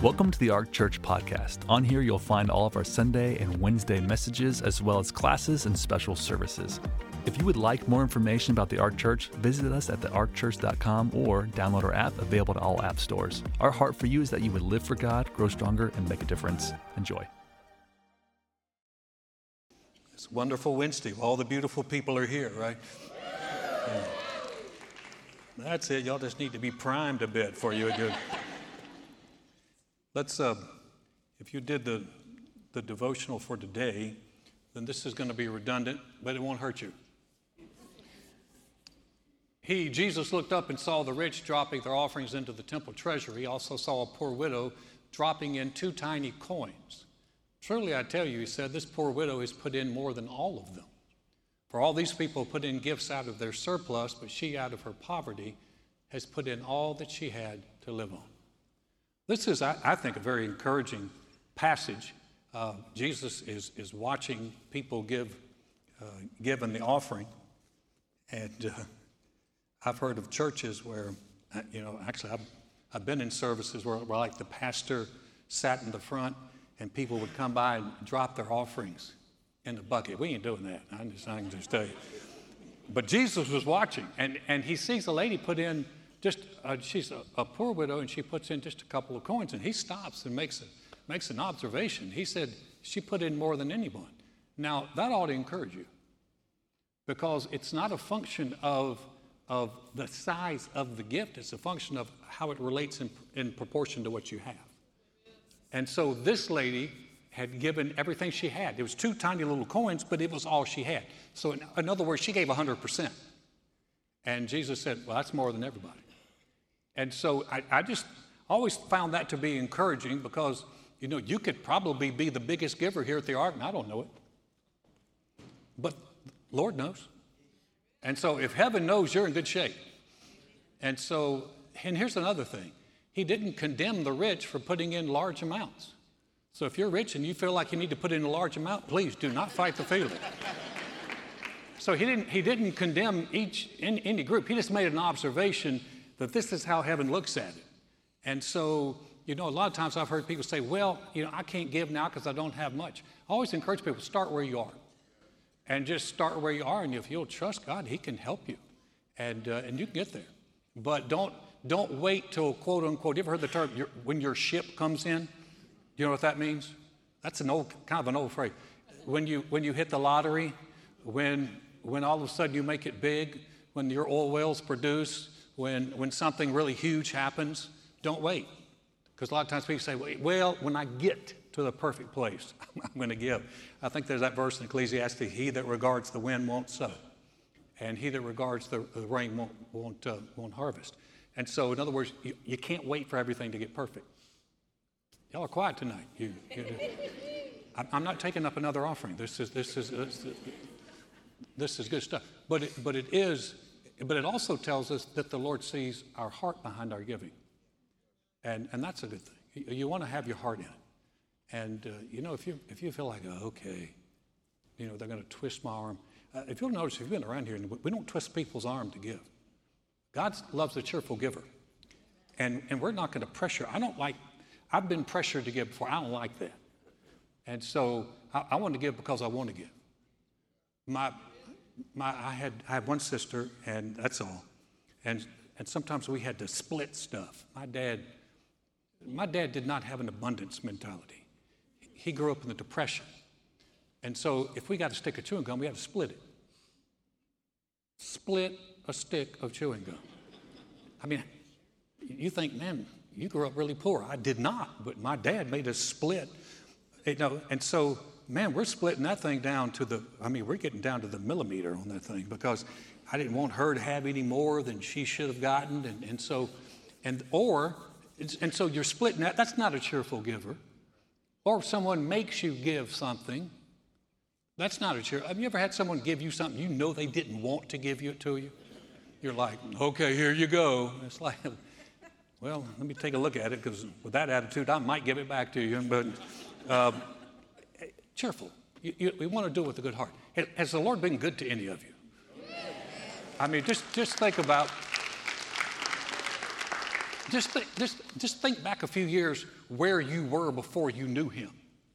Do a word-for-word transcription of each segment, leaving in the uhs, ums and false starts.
Welcome to the Ark Church podcast. On here, you'll find all of our Sunday and Wednesday messages, as well as classes and special services. If you would like more information about the Ark Church, visit us at the ark church dot com or download our app, available to all app stores. Our heart for you is that you would live for God, grow stronger, and make a difference. Enjoy. It's a wonderful Wednesday. All the beautiful people are here, right? Yeah. That's it. Y'all just need to be primed a bit for you. Good. Let's, uh, if you did the, the devotional for today, then this is going to be redundant, but it won't hurt you. He, Jesus, looked up and saw the rich dropping their offerings into the temple treasury. He also saw a poor widow dropping in two tiny coins. Truly, I tell you, he said, this poor widow has put in more than all of them. For all these people put in gifts out of their surplus, but she, out of her poverty, has put in all that she had to live on. This is, I, I think, a very encouraging passage. Uh, Jesus is, is watching people give, uh, give in the offering. And uh, I've heard of churches where, you know, actually I've, I've been in services where, where like the pastor sat in the front and people would come by and drop their offerings in the bucket. We ain't doing that. I just, I can just tell you. But Jesus was watching, and, and he sees a lady put in just, uh, she's a, a poor widow, and she puts in just a couple of coins, and he stops and makes, a, makes an observation. He said, she put in more than anyone. Now, that ought to encourage you, because it's not a function of, of the size of the gift. It's a function of how it relates in, in proportion to what you have. And so this lady had given everything she had. It was two tiny little coins, but it was all she had. So in, in other words, she gave one hundred percent. And Jesus said, well, that's more than everybody. And so I, I just always found that to be encouraging, because, you know, you could probably be the biggest giver here at the Ark, and I don't know it. But Lord knows. And so if heaven knows, you're in good shape. And so, and here's another thing. He didn't condemn the rich for putting in large amounts. So if you're rich and you feel like you need to put in a large amount, please do not fight the feeling. So he didn't, he didn't condemn each, in, any group. He just made an observation that this is how heaven looks at it. And so, you know, a lot of times I've heard people say, well, you know, I can't give now because I don't have much. I always encourage people, start where you are. And just start where you are, and if you'll trust God, he can help you. And uh, and you can get there. But don't don't wait till, quote unquote, you ever heard the term, your, when your ship comes in? You know what that means? That's an old, kind of an old phrase. When you when you hit the lottery, when when all of a sudden you make it big, when your oil wells produce, when when something really huge happens, don't wait. Because a lot of times people say, well, when I get to the perfect place, I'm going to give. I think there's that verse in Ecclesiastes, he that regards the wind won't sow, and he that regards the, the rain won't won't, uh, won't harvest. And so, in other words, you, you can't wait for everything to get perfect. Y'all are quiet tonight. You, you, I'm not taking up another offering. This is this is this is, this is good stuff. But it, but it is, but it also tells us that the Lord sees our heart behind our giving, and and that's a good thing. You, you want to have your heart in it. And, uh, you know, if you if you feel like, oh, okay, you know, they're going to twist my arm. Uh, if you'll notice, if you've been around here, we don't twist people's arm to give. God loves a cheerful giver. And and we're not going to pressure. I don't like, I've been pressured to give before. I don't like that. And so I, I want to give because I want to give. My, my, I had I had one sister, and that's all. And and sometimes we had to split stuff. My dad, my dad did not have an abundance mentality. He grew up in the Depression. And so if we got a stick of chewing gum, we had to split it. Split a stick of chewing gum. I mean, you think, man, you grew up really poor. I did not, but my dad made us split. You know, and so, man, we're splitting that thing down to the, I mean, we're getting down to the millimeter on that thing, because I didn't want her to have any more than she should have gotten. And, and so, and, or, and so you're splitting that. That's not a cheerful giver. Or if someone makes you give something, that's not a cheer. Have you ever had someone give you something you know they didn't want to give it to you? You're like, okay, here you go. It's like, well, let me take a look at it, because with that attitude, I might give it back to you. But uh, cheerful. You, you, we want to do it with a good heart. Has the Lord been good to any of you? I mean, just, just think about just, think, just, just think back a few years where you were before you knew him.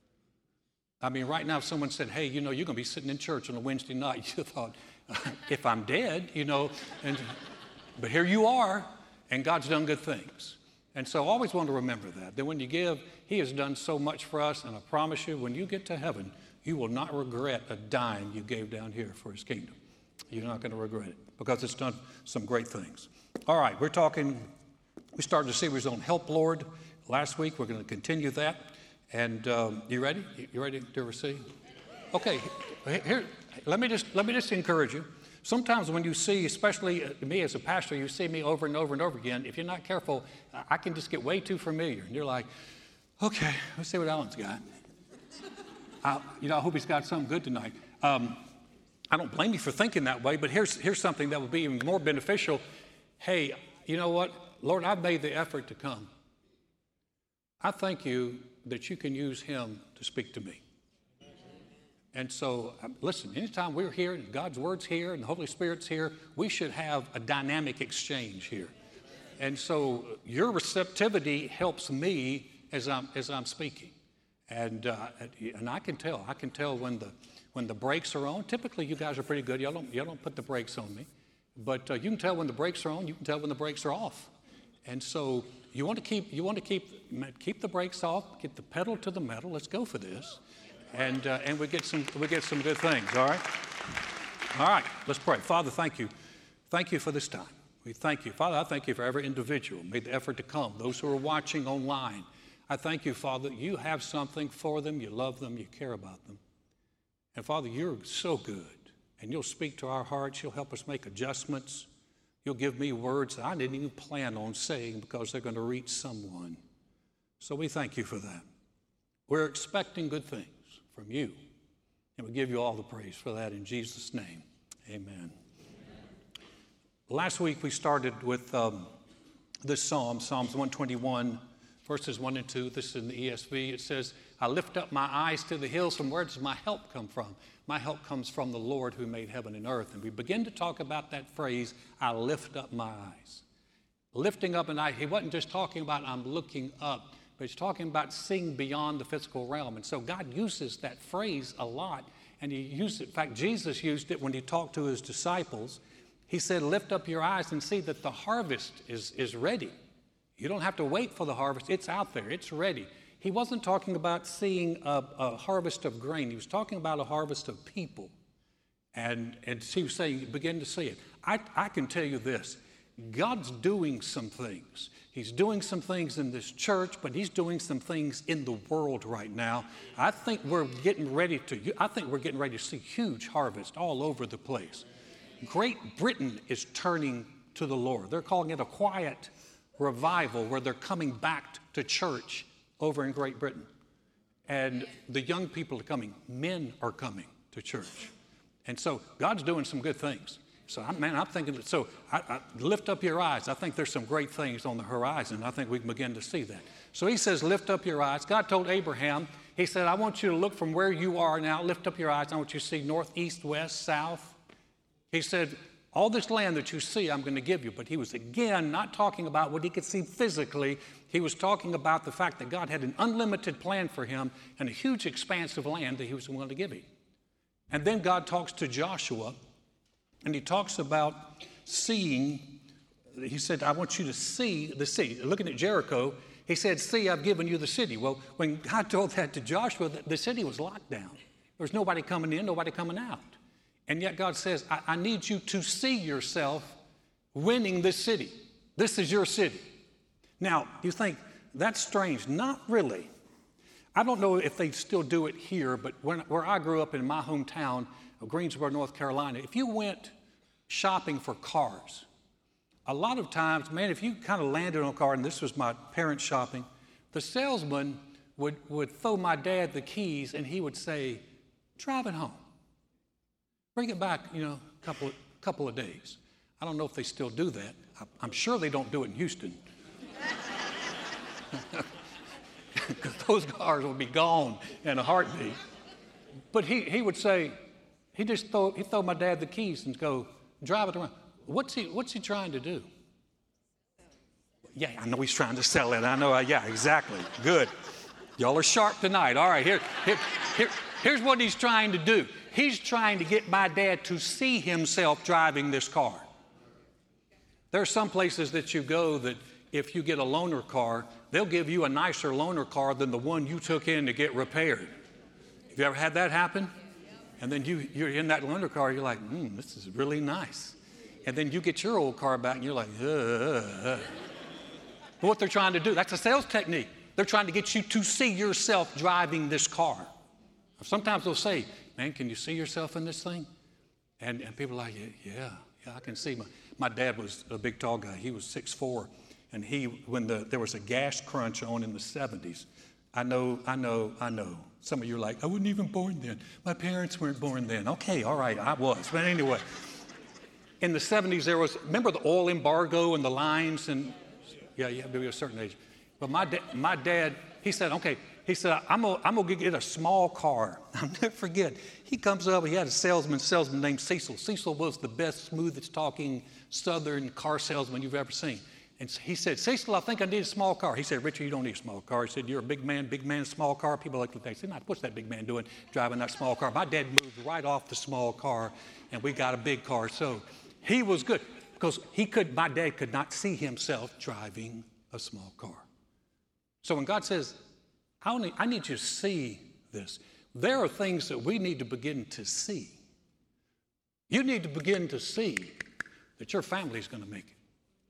I mean, right now, if someone said, hey, you know, you're going to be sitting in church on a Wednesday night, you thought, if I'm dead, you know, and, but here you are, and God's done good things. And so I always want to remember that, that when you give, he has done so much for us, and I promise you, when you get to heaven, you will not regret a dime you gave down here for his kingdom. You're not going to regret it, because it's done some great things. All right, we're talking, we started a series on Help, Lord, last week. We're going to continue that. And um, you ready? You ready to receive? Okay, here, let me just let me just encourage you. Sometimes when you see, especially me as a pastor, you see me over and over and over again. If you're not careful, I can just get way too familiar. And you're like, okay, let's see what Alan's got. I, you know, I hope he's got something good tonight. Um, I don't blame you for thinking that way, but here's here's something that would be even more beneficial. Hey, you know what? Lord, I've made the effort to come. I thank you that you can use him to speak to me. And so, listen, anytime we're here and God's word's here and the Holy Spirit's here, we should have a dynamic exchange here. And so your receptivity helps me as I'm, as I'm speaking. And, uh, and I can tell, I can tell when the, when the brakes are on. Typically, you guys are pretty good. Y'all don't, y'all don't put the brakes on me. But uh, you can tell when the brakes are on, you can tell when the brakes are off. And so you want to keep, you want to keep, keep the brakes off, get the pedal to the metal. Let's go for this, and uh, and we get some, we get some good things. All right, all right. Let's pray. Father, thank you, thank you for this time. We thank you, Father. I thank you for every individual who made the effort to come. Those who are watching online, I thank you, Father. You have something for them. You love them. You care about them. And Father, you're so good, and you'll speak to our hearts. You'll help us make adjustments. You'll give me words that I didn't even plan on saying because they're going to reach someone. So we thank you for that. We're expecting good things from you. And we give you all the praise for that in Jesus' name. Amen. Amen. Last week we started with um, this psalm, Psalms one twenty-one, verses one and two. This is in the E S V. It says, I lift up my eyes to the hills. From where does my help come from? My help comes from the Lord who made heaven and earth. And we begin to talk about that phrase, I lift up my eyes. Lifting up an eye, he wasn't just talking about I'm looking up, but he's talking about seeing beyond the physical realm. And so God uses that phrase a lot. And he used it, in fact, Jesus used it when he talked to his disciples. He said, lift up your eyes and see that the harvest is, is ready. You don't have to wait for the harvest. It's out there. It's ready. He wasn't talking about seeing a, a harvest of grain. He was talking about a harvest of people. And, and he was saying, begin to see it. I, I can tell you this. God's doing some things. He's doing some things in this church, but he's doing some things in the world right now. I think we're getting ready to, I think we're getting ready to see huge harvest all over the place. Great Britain is turning to the Lord. They're calling it a quiet revival where they're coming back to church over in Great Britain. And the young people are coming. Men are coming to church. And so God's doing some good things. So, I, man, I'm thinking, that, so I, I, lift up your eyes. I think there's some great things on the horizon. I think we can begin to see that. So he says, lift up your eyes. God told Abraham, he said, I want you to look from where you are now. Lift up your eyes. I want you to see north, east, west, south. He said, all this land that you see, I'm going to give you. But he was, again, not talking about what he could see physically. He was talking about the fact that God had an unlimited plan for him and a huge expanse of land that he was willing to give him. And then God talks to Joshua, and he talks about seeing. He said, I want you to see the city. Looking at Jericho, he said, see, I've given you the city. Well, when God told that to Joshua, the city was locked down. There was nobody coming in, nobody coming out. And yet God says, I, I need you to see yourself winning this city. This is your city. Now, you think, that's strange. Not really. I don't know if they still do it here, but when, where I grew up in my hometown of Greensboro, North Carolina, if you went shopping for cars, a lot of times, man, if you kind of landed on a car, and this was my parents' shopping, the salesman would, would throw my dad the keys, and he would say, drive it home. Bring it back, you know, a couple, couple of days. I don't know if they still do that. I, I'm sure they don't do it in Houston. Because those cars will be gone in a heartbeat. But he, he would say, he just throw, he'd throw my dad the keys and go, drive it around. What's he, what's he trying to do? Yeah, I know he's trying to sell it. I know. Uh, yeah, exactly. Good. Y'all are sharp tonight. All right, here, here, here, here's what he's trying to do. He's trying to get my dad to see himself driving this car. There are some places that you go that if you get a loaner car, they'll give you a nicer loaner car than the one you took in to get repaired. Have you ever had that happen? And then you, you're in that loaner car, you're like, hmm, this is really nice. And then you get your old car back and you're like, ugh. But what they're trying to do, that's a sales technique. They're trying to get you to see yourself driving this car. Sometimes they'll say, man, can you see yourself in this thing? And, and people are like, yeah, yeah, yeah, I can see. My, my dad was a big, tall guy. He was six foot four. And he, when the, there was a gas crunch on in the seventies, I know, I know, I know. Some of you are like, I wasn't even born then. My parents weren't born then. Okay, all right, I was. But anyway, in the seventies, there was, remember the oil embargo and the lines? And yeah, you have to be a certain age. But my, da- my dad, he said, okay, he said, I'm going I'm to get a small car. I'll never forget. He comes up, he had a salesman, salesman named Cecil. Cecil was the best, smoothest talking Southern car salesman you've ever seen. And he said, Cecil, I think I need a small car. He said, Richard, you don't need a small car. He said, you're a big man, big man, small car. People like to think, what's that big man doing driving that small car? My dad moved right off the small car, and we got a big car. So he was good because he could, my dad could not see himself driving a small car. So when God says, I, only, I need you to see this, there are things that we need to begin to see. You need to begin to see that your family's going to make it.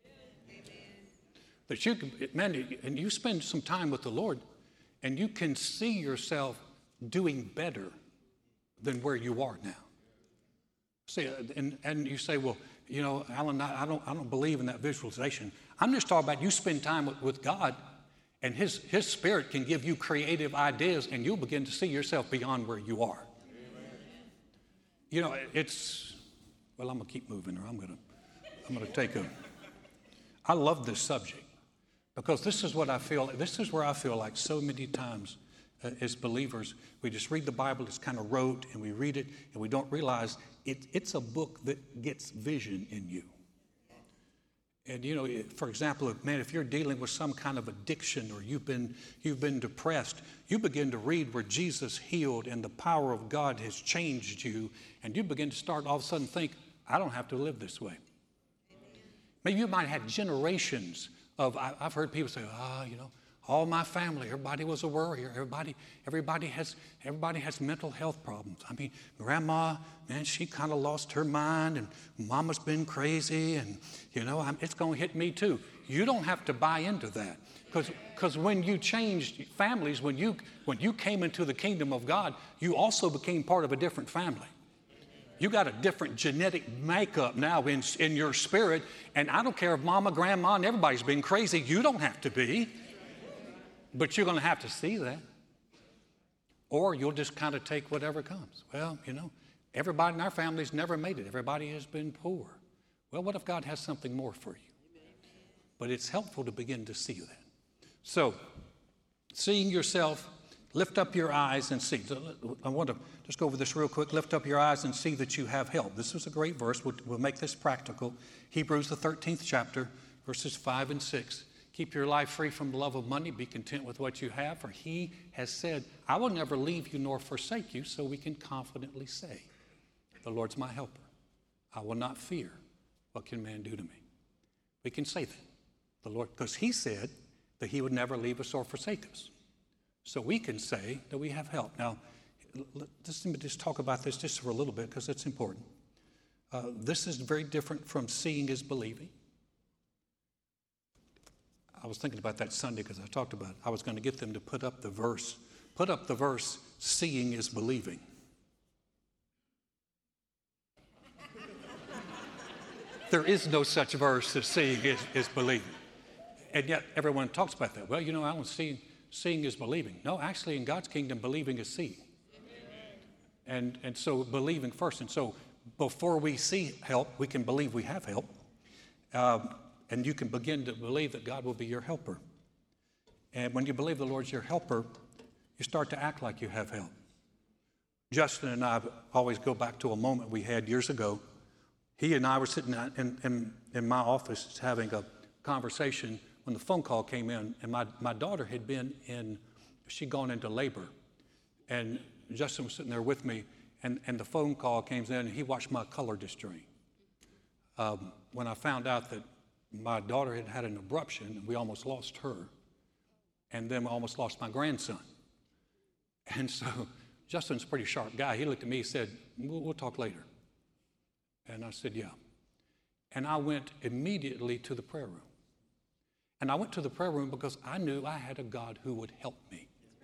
That you can, man, and you spend some time with the Lord, and you can see yourself doing better than where you are now. See, and, and you say, well, you know, Alan, I don't, I don't believe in that visualization. I'm just talking about you spend time with, with God, and his, his Spirit can give you creative ideas, and you'll begin to see yourself beyond where you are. Amen. You know, it's, well, I'm going to keep moving, or I'm going to, I'm going to take a, I love this subject. Because this is what I feel, this is where I feel like so many times uh, as believers, we just read the Bible, it's kind of rote, and we read it, and we don't realize it, it's a book that gets vision in you. And, you know, for example, man, if you're dealing with some kind of addiction or you've been, you've been depressed, you begin to read where Jesus healed and the power of God has changed you, and you begin to start all of a sudden think, I don't have to live this way. Maybe you might have generations Of, I've heard people say, ah, oh, you know, all my family, everybody was a worrier. Everybody, everybody has, everybody has mental health problems. I mean, grandma, man, she kind of lost her mind, and mama's been crazy, and you know, I'm, it's going to hit me too. You don't have to buy into that, because because when you changed families, when you when you came into the kingdom of God, you also became part of a different family. You got a different genetic makeup now in, in your spirit, and I don't care if mama, grandma, and everybody's been crazy. You don't have to be, but you're going to have to see that. Or you'll just kind of take whatever comes. Well, you know, everybody in our family's never made it. Everybody has been poor. Well, what if God has something more for you? But it's helpful to begin to see that. So, seeing yourself, lift up your eyes and see. I want to just go over this real quick. Lift up your eyes and see that you have help. This is a great verse. We'll, we'll make this practical. Hebrews, the thirteenth chapter, verses five and six. Keep your life free from the love of money. Be content with what you have. For he has said, I will never leave you nor forsake you. So we can confidently say, the Lord's my helper. I will not fear. What can man do to me? We can say that. The Lord, because he said that he would never leave us or forsake us. So we can say that we have help. Now, let's just talk about this just for a little bit because it's important. Uh, this is very different from seeing is believing. I was thinking about that Sunday because I talked about it. I was going to get them to put up the verse. Put up the verse, seeing is believing. There is no such verse as seeing is, is believing. And yet everyone talks about that. Well, you know, I don't see seeing is believing. No, actually in God's kingdom, believing is seeing. And, and so believing first. And so before we see help, we can believe we have help. Um, and you can begin to believe that God will be your helper. And when you believe the Lord's your helper, you start to act like you have help. Justin and I always go back to a moment we had years ago. He and I were sitting in, in, in my office having a conversation when the phone call came in, and my, my daughter had been in, she'd gone into labor, and Justin was sitting there with me, and, and the phone call came in, and he watched my color just drain. Um, when I found out that my daughter had had an abruption, and we almost lost her, and then we almost lost my grandson. And so Justin's a pretty sharp guy. He looked at me and said, we'll, we'll talk later. And I said, yeah. And I went immediately to the prayer room. And I went to the prayer room because I knew I had a God who would help me.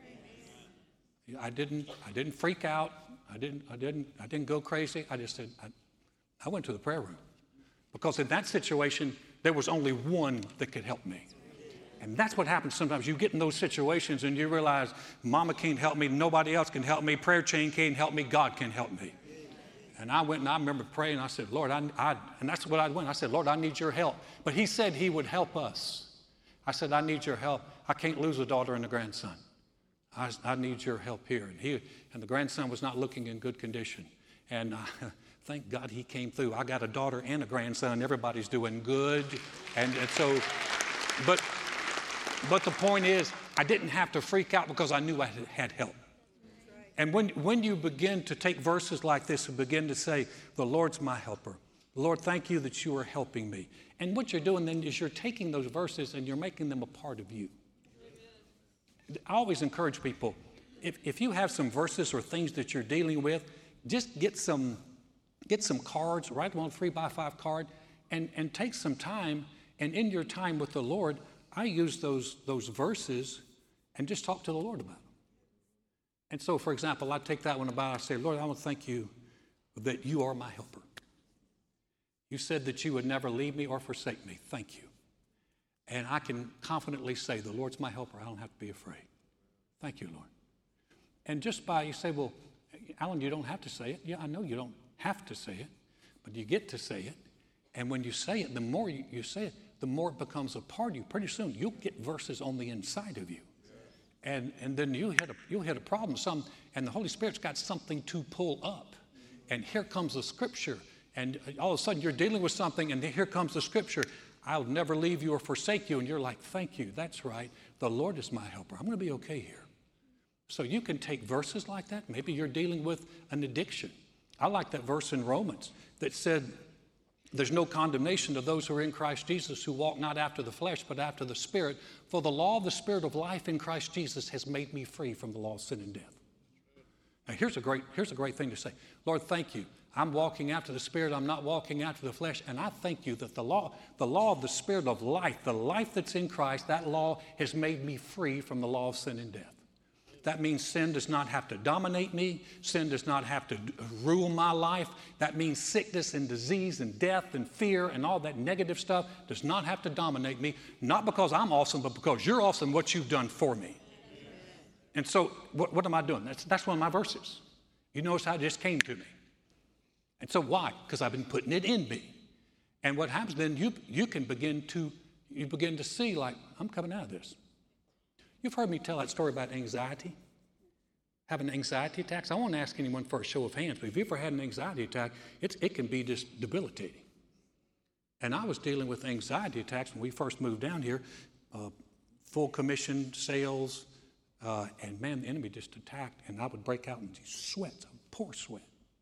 I didn't, I didn't freak out. I didn't, I didn't, I didn't go crazy. I just said, I, I went to the prayer room. Because in that situation, there was only one that could help me. And that's what happens sometimes. You get in those situations and you realize, mama can't help me, nobody else can help me, prayer chain can't help me, God can help me. And I went and I remember praying, I said, Lord, I, I, and that's what I went. I said, Lord, I need your help. But he said he would help us. I said, I need your help. I can't lose a daughter and a grandson. I, I need your help here. And he, and the grandson was not looking in good condition. And uh, thank God he came through. I got a daughter and a grandson. Everybody's doing good. And, and so, but, but the point is, I didn't have to freak out because I knew I had, had help. And when, when you begin to take verses like this and begin to say, the Lord's my helper. Lord, thank you that you are helping me. And what you're doing then is you're taking those verses and you're making them a part of you. Amen. I always encourage people, if, if you have some verses or things that you're dealing with, just get some, get some cards, write them on a three by five card, and, and take some time. And in your time with the Lord, I use those, those verses and just talk to the Lord about them. And so, for example, I take that one about, I say, Lord, I want to thank you that you are my helper. You said that you would never leave me or forsake me. Thank you. And I can confidently say, the Lord's my helper. I don't have to be afraid. Thank you, Lord. And just by, you say, well, Alan, you don't have to say it. Yeah, I know you don't have to say it, but you get to say it. And when you say it, the more you, you say it, the more it becomes a part of you. Pretty soon, you'll get verses on the inside of you. And, and then you'll hit, a, you'll hit a problem, some, and the Holy Spirit's got something to pull up. And here comes the scripture. And all of a sudden, you're dealing with something, and here comes the scripture. I'll never leave you or forsake you. And you're like, thank you. That's right. The Lord is my helper. I'm going to be okay here. So you can take verses like that. Maybe you're dealing with an addiction. I like that verse in Romans that said, there's no condemnation to those who are in Christ Jesus, who walk not after the flesh, but after the Spirit. For the law of the Spirit of life in Christ Jesus has made me free from the law of sin and death. Now, here's a great, here's a great thing to say. Lord, thank you. I'm walking after the Spirit. I'm not walking after the flesh. And I thank you that the law, the law of the Spirit of life, the life that's in Christ, that law has made me free from the law of sin and death. That means sin does not have to dominate me. Sin does not have to rule my life. That means sickness and disease and death and fear and all that negative stuff does not have to dominate me. Not because I'm awesome, but because you're awesome, what you've done for me. And so what, what am I doing? That's, that's one of my verses. You notice how it just came to me. And so why? Because I've been putting it in me. And what happens then, you, you can begin to, you begin to see like, I'm coming out of this. You've heard me tell that story about anxiety, having anxiety attacks. I won't ask anyone for a show of hands, but if you've ever had an anxiety attack, it's, it can be just debilitating. And I was dealing with anxiety attacks when we first moved down here, uh, full commission sales, uh, and man, the enemy just attacked, and I would break out in these sweats, pour sweat.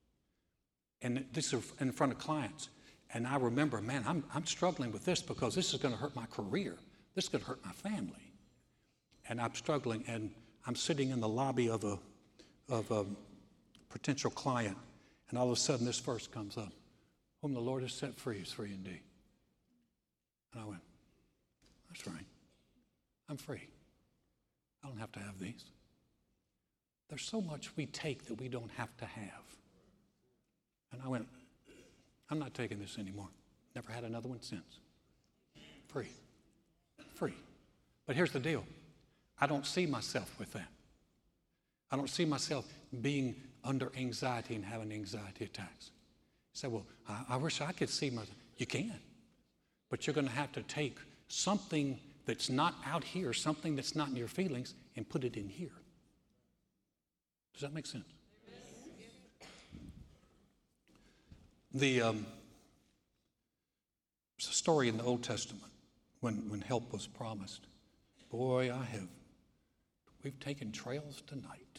And this is in front of clients. And I remember, man, I'm, I'm struggling with this because this is going to hurt my career. This is going to hurt my family. And I'm struggling, and I'm sitting in the lobby of a, of a potential client, and all of a sudden this verse comes up. Whom the Lord has set free is free indeed. And I went, that's right. I'm free. I don't have to have these. There's so much we take that we don't have to have. And I went, I'm not taking this anymore. Never had another one since. Free. Free. But here's the deal. I don't see myself with that. I don't see myself being under anxiety and having anxiety attacks. You say, well, I, I wish I could see myself. You can. But you're going to have to take something that's not out here, something that's not in your feelings, and put it in here. Does that make sense? The um, there's a story in the Old Testament when, when help was promised. Boy, I have, we've taken trails tonight.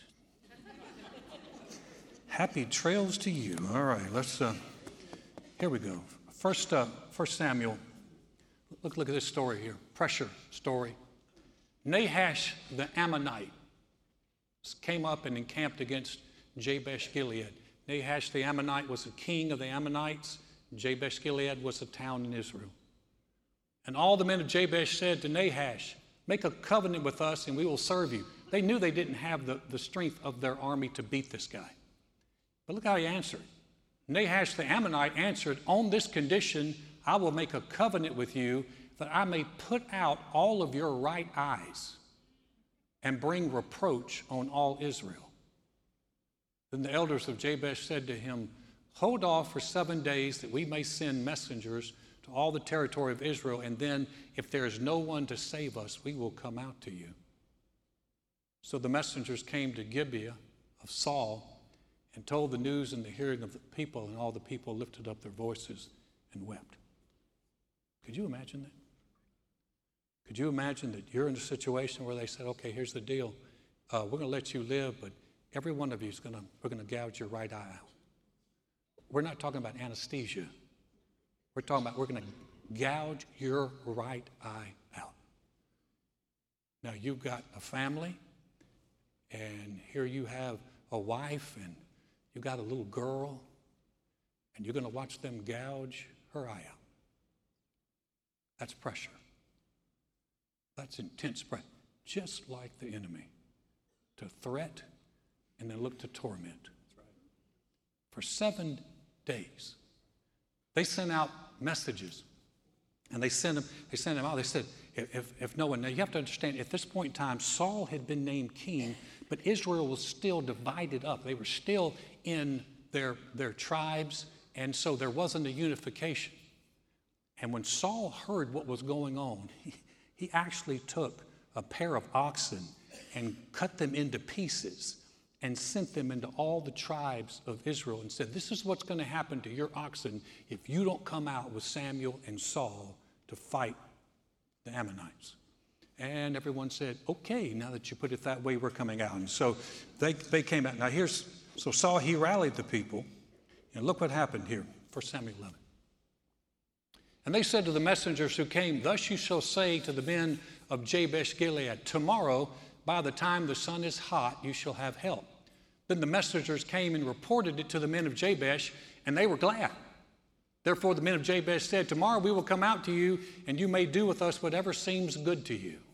Happy trails to you. All right, let's, uh, here we go. First, uh, First Samuel. Look, look at this story here. Pressure story. Nahash the Ammonite came up and encamped against Jabesh Gilead. Nahash the Ammonite was the king of the Ammonites. Jabesh Gilead was a town in Israel. And all the men of Jabesh said to Nahash, make a covenant with us and we will serve you. They knew they didn't have the, the strength of their army to beat this guy. But look how he answered. Nahash the Ammonite answered, on this condition, I will make a covenant with you that I may put out all of your right eyes and bring reproach on all Israel. Then the elders of Jabesh said to him, hold off for seven days that we may send messengers to all the territory of Israel, and then if there is no one to save us, we will come out to you. So the messengers came to Gibeah of Saul and told the news in the hearing of the people, and all the people lifted up their voices and wept. Could you imagine that? Could you imagine that you're in a situation where they said, okay, here's the deal. Uh, we're going to let you live, but every one of you is going to, we're going to gouge your right eye out. We're not talking about anesthesia. We're talking about we're going to gouge your right eye out. Now, you've got a family, and here you have a wife, and you've got a little girl, and you're going to watch them gouge her eye out. That's pressure. That's intense pressure. Just like the enemy, to threat and then look to torment. That's right. For seven days, they sent out messages, and they sent them. They sent them out. They said, if, if no one. Now you have to understand. At this point in time, Saul had been named king, but Israel was still divided up. They were still in their their tribes, and so there wasn't a unification. And when Saul heard what was going on, he, he actually took a pair of oxen and cut them into pieces and sent them into all the tribes of Israel and said, this is what's going to happen to your oxen if you don't come out with Samuel and Saul to fight the Ammonites. And everyone said, okay, now that you put it that way, we're coming out. And so they, they came out. Now here's, so Saul, he rallied the people. And look what happened here, First Samuel eleven. And they said to the messengers who came, thus you shall say to the men of Jabesh Gilead, tomorrow, by the time the sun is hot, you shall have help. Then the messengers came and reported it to the men of Jabesh, and they were glad. Therefore the men of Jabesh said, tomorrow we will come out to you, and you may do with us whatever seems good to you.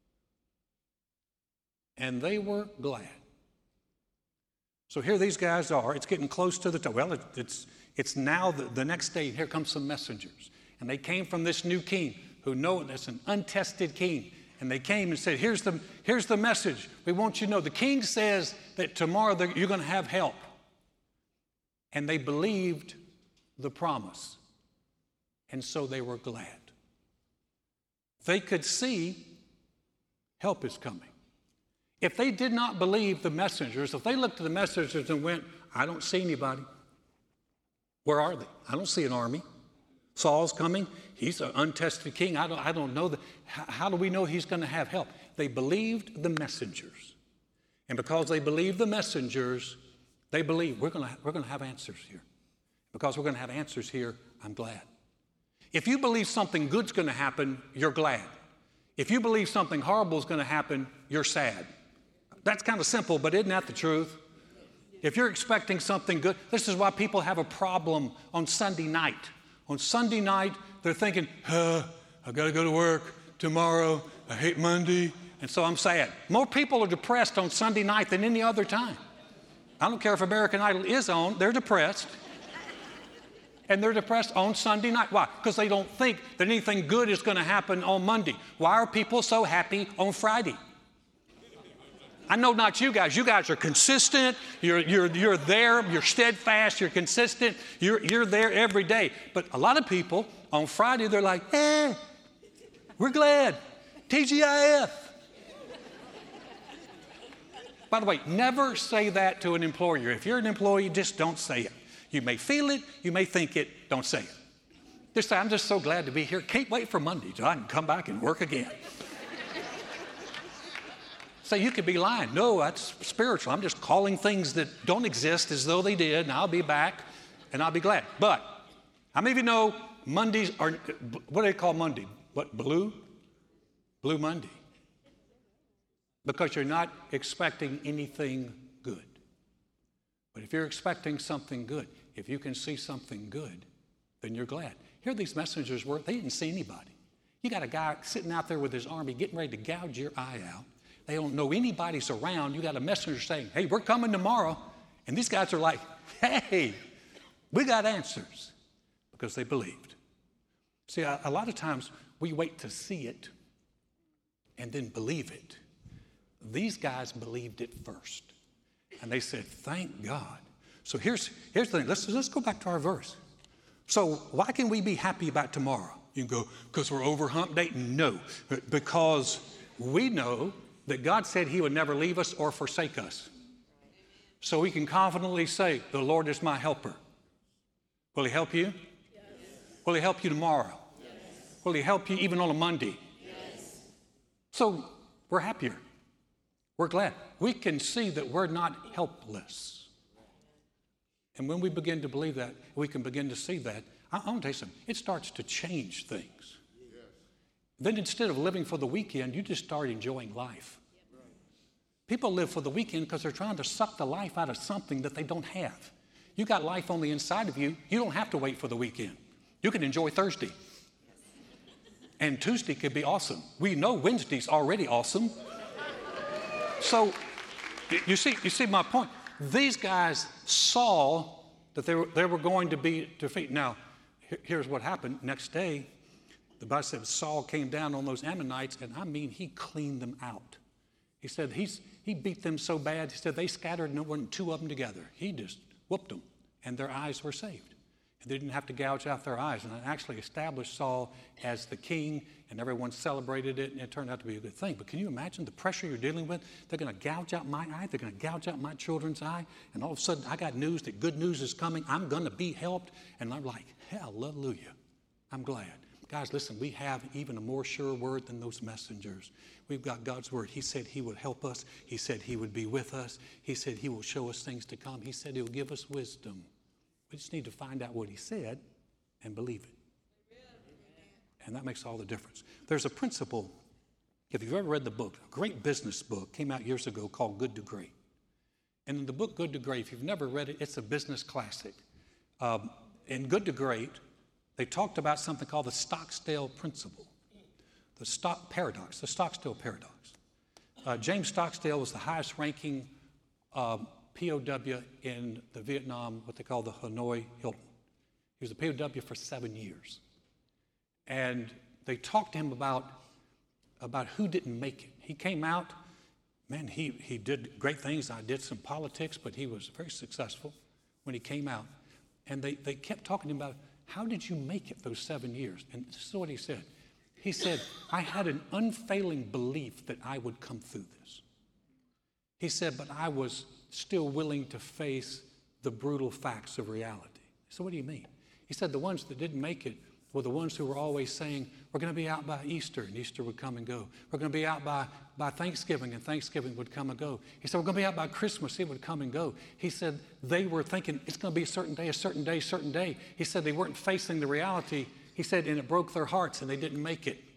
And they were glad. So here these guys are. It's getting close to the time. Well, it, it's, it's now the, the next day. Here come some messengers. And they came from this new king who know that's an untested king. And they came and said, here's the, here's the message. We want you to know the king says that tomorrow you're going to have help. And they believed the promise. And so they were glad. They could see help is coming. If they did not believe the messengers, if they looked at the messengers and went, I don't see anybody. Where are they? I don't see an army. Saul's coming. He's an untested king. I don't, I don't know. The, how, how do we know he's going to have help? They believed the messengers. And because they believed the messengers, they believe we're going to, we're going to have answers here. Because we're going to have answers here, I'm glad. If you believe something good's going to happen, you're glad. If you believe something horrible is going to happen, you're sad. That's kind of simple, but isn't that the truth? If you're expecting something good, this is why people have a problem on Sunday night. On Sunday night, they're thinking, uh, I got to go to work tomorrow. I hate Monday, and so I'm sad. More people are depressed on Sunday night than any other time. I don't care if American Idol is on, they're depressed. And they're depressed on Sunday night. Why? Because they don't think that anything good is going to happen on Monday. Why are people so happy on Friday? I know not you guys. You guys are consistent. You're, you're, you're there. You're steadfast. You're consistent. You're, you're there every day. But a lot of people on Friday, they're like, eh, we're glad. T G I F. By the way, never say that to an employer. If you're an employee, just don't say it. You may feel it. You may think it. Don't say it. Just say, I'm just so glad to be here. Can't wait for Monday so I can come back and work again. So you could be lying. No, that's spiritual. I'm just calling things that don't exist as though they did, and I'll be back, and I'll be glad. But how many of you know Mondays are, what do they call Monday? What, blue? Blue Monday. Because you're not expecting anything good. But if you're expecting something good, if you can see something good, then you're glad. Here these messengers were, they didn't see anybody. You got a guy sitting out there with his army getting ready to gouge your eye out. They don't know anybody's around. You got a messenger saying, hey, we're coming tomorrow. And these guys are like, hey, we got answers because they believed. See, a, a lot of times we wait to see it and then believe it. These guys believed it first. And they said, thank God. So here's, here's the thing. Let's, let's go back to our verse. So why can we be happy about tomorrow? You can go, because we're over hump day? No, because we know that God said he would never leave us or forsake us. So we can confidently say, the Lord is my helper. Will he help you? Yes. Will he help you tomorrow? Yes. Will he help you even on a Monday? Yes. So we're happier. We're glad. We can see that we're not helpless. And when we begin to believe that, we can begin to see that. I, I want to tell you something. It starts to change things. Yes. Then instead of living for the weekend, you just start enjoying life. Yep. People live for the weekend because they're trying to suck the life out of something that they don't have. You got life on the inside of you. You don't have to wait for the weekend. You can enjoy Thursday. And Tuesday could be awesome. We know Wednesday's already awesome. So you see, you see my point. These guys saw that they were, they were going to be defeated. Now, here's what happened. Next day, the Bible said Saul came down on those Ammonites, and I mean, he cleaned them out. He said he's, he beat them so bad, he said they scattered and there weren't two of them together. He just whooped them, and their eyes were saved. And they didn't have to gouge out their eyes. And it actually established Saul as the king, and everyone celebrated it, and it turned out to be a good thing. But can you imagine the pressure you're dealing with? They're going to gouge out my eye. They're going to gouge out my children's eye. And all of a sudden, I got news that good news is coming. I'm going to be helped. And I'm like, hallelujah. I'm glad. Guys, listen, we have even a more sure word than those messengers. We've got God's word. He said he would help us. He said he would be with us. He said he will show us things to come. He said he'll give us wisdom. We just need to find out what he said and believe it. And that makes all the difference. There's a principle, if you've ever read the book, a great business book came out years ago called Good to Great. And in the book Good to Great, if you've never read it, it's a business classic. Um, in Good to Great, they talked about something called the Stockdale principle, the stock paradox, the Stockdale paradox. Uh, James Stockdale was the highest ranking um, P O W in the Vietnam, what they call the Hanoi Hilton. He was a P O W for seven years. And they talked to him about, about who didn't make it. He came out, man, he, he did great things. I did some politics, but he was very successful when he came out. And they, they kept talking to him about, how did you make it those seven years? And this is what he said. He said, I had an unfailing belief that I would come through this. He said, but I was still willing to face the brutal facts of reality. So what do you mean? He said the ones that didn't make it were the ones who were always saying, we're going to be out by Easter, and Easter would come and go. We're going to be out by, by Thanksgiving, and Thanksgiving would come and go. He said, we're going to be out by Christmas, it would come and go. He said they were thinking, it's going to be a certain day, a certain day, a certain day. He said they weren't facing the reality. He said, and it broke their hearts, and they didn't make it.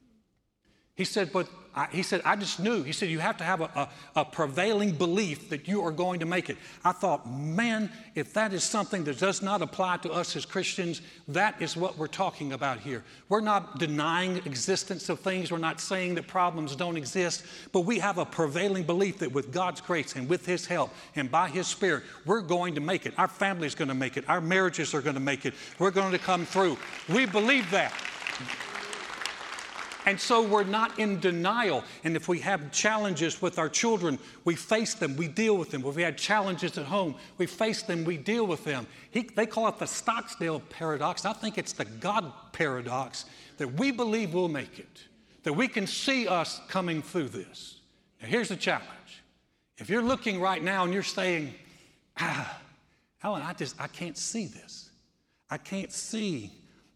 He said, but I, he said, I just knew. He said, you have to have a, a, a prevailing belief that you are going to make it. I thought, man, if that is something that does not apply to us as Christians, that is what we're talking about here. We're not denying existence of things. We're not saying that problems don't exist, but we have a prevailing belief that with God's grace and with his help and by his Spirit, we're going to make it. Our family's going to make it. Our marriages are going to make it. We're going to come through. We believe that. And so we're not in denial. And if we have challenges with our children, we face them, we deal with them. If we have challenges at home, we face them, we deal with them. He, they call it the Stockdale paradox. I think it's the God paradox, that we believe we'll make it, that we can see us coming through this. Now here's the challenge. If you're looking right now and you're saying, ah, Alan, I just, I can't see this. I can't see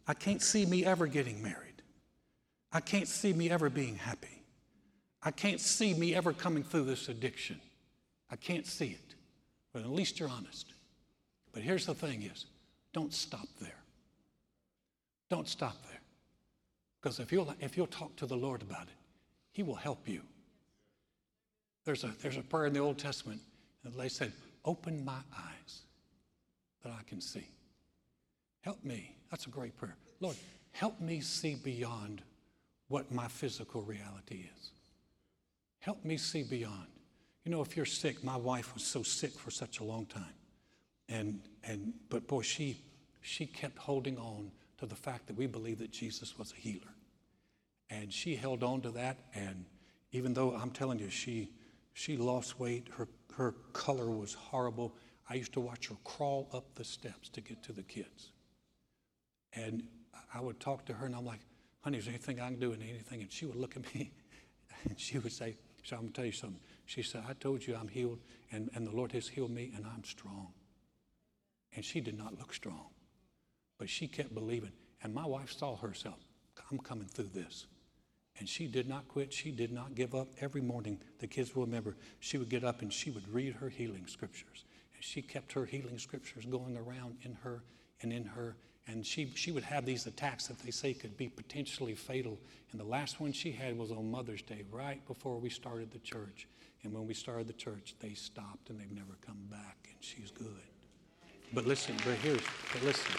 I can't see me ever getting married. I can't see me ever being happy. I can't see me ever coming through this addiction. I can't see it. But at least you're honest. But here's the thing is, don't stop there. Don't stop there. Because if you'll, if you'll talk to the Lord about it, he will help you. There's a, there's a prayer in the Old Testament, and they said, open my eyes that I can see. Help me. That's a great prayer. Lord, help me see beyond what my physical reality is. Help me see beyond. You know, if you're sick, my wife was so sick for such a long time. And, and but boy, she, she kept holding on to the fact that we believe that Jesus was a healer. And she held on to that, and even though I'm telling you, she she lost weight, her, her color was horrible. I used to watch her crawl up the steps to get to the kids. And I would talk to her, and I'm like, honey, is there anything I can do and anything? And she would look at me, and she would say, so I'm going to tell you something. She said, I told you I'm healed, and, and the Lord has healed me, and I'm strong. And she did not look strong, but she kept believing. And my wife saw herself, I'm coming through this. And she did not quit. She did not give up. Every morning, the kids will remember, she would get up and she would read her healing scriptures. And she kept her healing scriptures going around in her and in her. And she, she would have these attacks that they say could be potentially fatal. And the last one she had was on Mother's Day, right before we started the church. And when we started the church, they stopped and they've never come back. And she's good. But listen, but here's, but listen.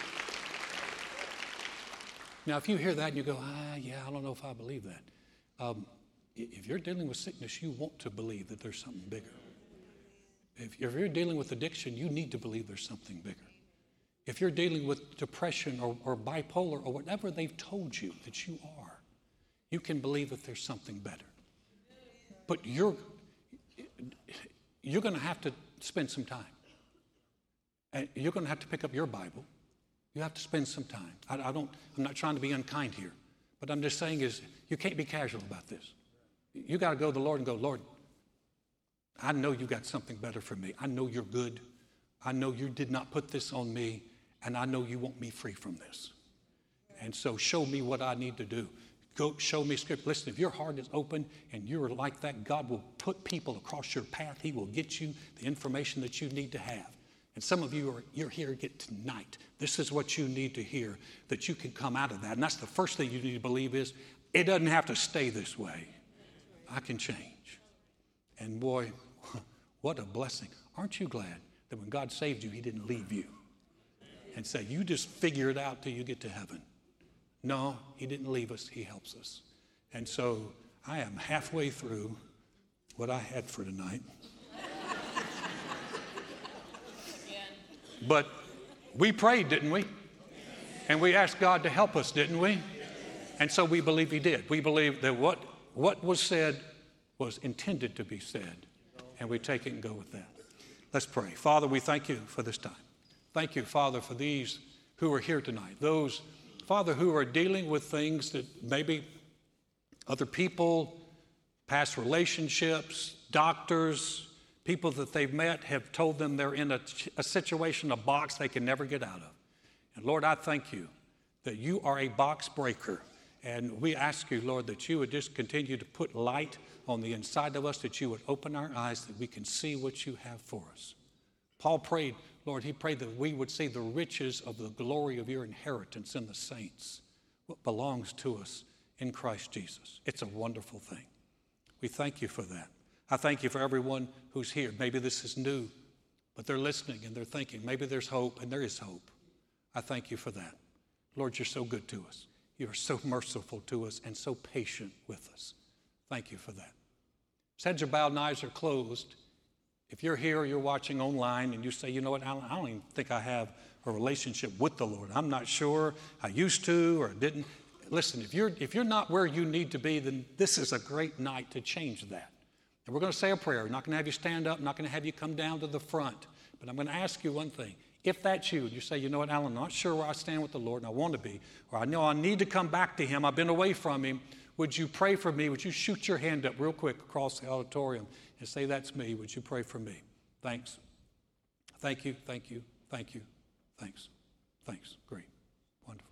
Now, if you hear that and you go, ah, yeah, I don't know if I believe that. Um, if you're dealing with sickness, you want to believe that there's something bigger. If, if you're dealing with addiction, you need to believe there's something bigger. If you're dealing with depression or, or bipolar or whatever they've told you that you are, you can believe that there's something better. But you're, you're going to have to spend some time. And you're going to have to pick up your Bible. You have to spend some time. I, I don't, I'm not trying to be unkind here, but I'm just saying is you can't be casual about this. You got to go to the Lord and go, Lord, I know you got something better for me. I know you're good. I know you did not put this on me, and I know you want me free from this. And so show me what I need to do. Go show me scripture. Listen, if your heart is open and you're like that, God will put people across your path. He will get you the information that you need to have. And some of you are you're here get tonight. This is what you need to hear, that you can come out of that. And that's the first thing you need to believe is it doesn't have to stay this way. I can change. And boy, what a blessing. Aren't you glad that when God saved you, he didn't leave you and say, you just figure it out till you get to heaven. No, he didn't leave us. He helps us. And so I am halfway through what I had for tonight. But we prayed, didn't we? And we asked God to help us, didn't we? And so we believe he did. We believe that what, what was said was intended to be said. And we take it and go with that. Let's pray. Father, we thank you for this time. Thank you, Father, for these who are here tonight. Those, Father, who are dealing with things that maybe other people, past relationships, doctors, people that they've met have told them they're in a, a situation, a box they can never get out of. And Lord, I thank you that you are a box breaker. And we ask you, Lord, that you would just continue to put light on the inside of us, that you would open our eyes, that we can see what you have for us. Paul prayed, Lord, he prayed that we would see the riches of the glory of your inheritance in the saints, what belongs to us in Christ Jesus. It's a wonderful thing. We thank you for that. I thank you for everyone who's here. Maybe this is new, but they're listening and they're thinking, maybe there's hope, and there is hope. I thank you for that. Lord, you're so good to us. You are so merciful to us and so patient with us. Thank you for that. Heads are bowed and eyes are closed. If you're here or you're watching online and you say, you know what, Alan, I don't even think I have a relationship with the Lord. I'm not sure. I used to or didn't. Listen, if you're, if you're not where you need to be, then this is a great night to change that. And we're going to say a prayer. We're not going to have you stand up. I'm not going to have you come down to the front. But I'm going to ask you one thing. If that's you, you say, you know what, Alan, I'm not sure where I stand with the Lord and I want to be, or I know I need to come back to him. I've been away from him. Would you pray for me? Would you shoot your hand up real quick across the auditorium and say, that's me. Would you pray for me? Thanks. Thank you, thank you, thank you, thanks, thanks. Great, wonderful.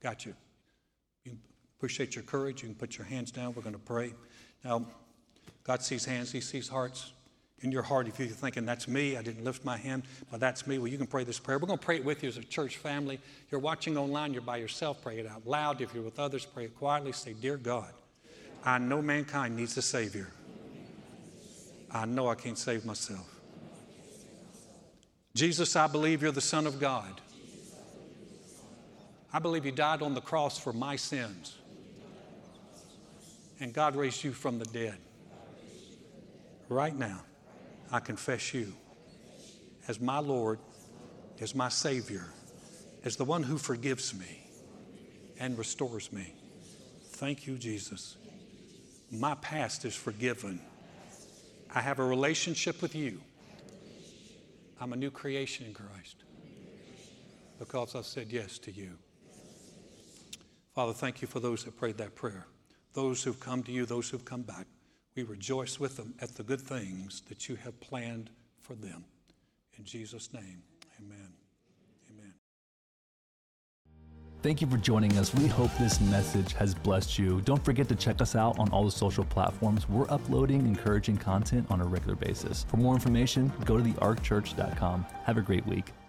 Got you. You appreciate your courage. You can put your hands down. We're going to pray. Now, God sees hands. He sees hearts. In your heart, if you're thinking, that's me, I didn't lift my hand, well, that's me. Well, you can pray this prayer. We're going to pray it with you as a church family. You're watching online, you're by yourself, pray it out loud. If you're with others, pray it quietly. Say, dear God, I know mankind needs a Savior. I know I can't save myself. Jesus, I believe you're the Son of God. I believe you died on the cross for my sins. And God raised you from the dead. Right now, I confess you as my Lord, as my Savior, as the one who forgives me and restores me. Thank you, Jesus. My past is forgiven. I have a relationship with you. I'm a new creation in Christ because I've said yes to you. Father, thank you for those that prayed that prayer, those who've come to you, those who've come back. We rejoice with them at the good things that you have planned for them. In Jesus' name, amen. Amen. Thank you for joining us. We hope this message has blessed you. Don't forget to check us out on all the social platforms. We're uploading encouraging content on a regular basis. For more information, go to the ark church dot com. Have a great week.